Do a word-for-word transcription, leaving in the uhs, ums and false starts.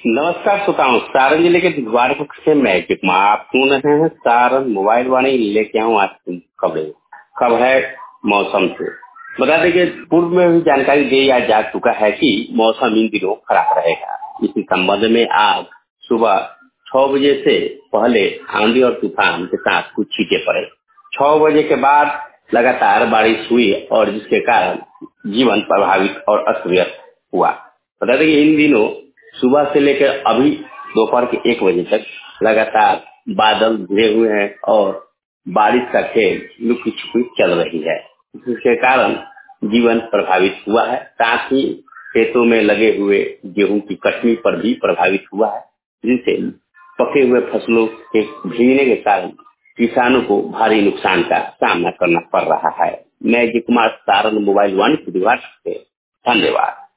नमस्कार श्रोताओं, सारण जिले के द्वारपुर से मैं अजय कुमार आप सुन रहे हैं सारण मोबाइल वाणी। लेके आऊँ आज की खबरें। खबर है मौसम से। बता दें कि पूर्व में भी जानकारी दिया जा चुका है कि मौसम इन दिनों खराब रहेगा। इसी संबंध में आज सुबह छह बजे से पहले आंधी और तूफान के साथ कुछ छींटे पड़े। छह बजे के बाद लगातार बारिश हुई और जिसके कारण जीवन प्रभावित और अस्त व्यस्त हुआ। बता दें कि इन दिनों सुबह से लेकर अभी दोपहर के एक बजे तक लगातार बादल घिरे हुए हैं और बारिश का खेल लुकी छुपी चल रही है, जिसके कारण जीवन प्रभावित हुआ है। साथ ही खेतों में लगे हुए गेहूं की कटनी पर भी प्रभावित हुआ है, जिससे पके हुए फसलों के भीगने के कारण किसानों को भारी नुकसान का सामना करना पड़ रहा है। मैं अजय कुमार, सारण मोबाइल वाणी से। धन्यवाद।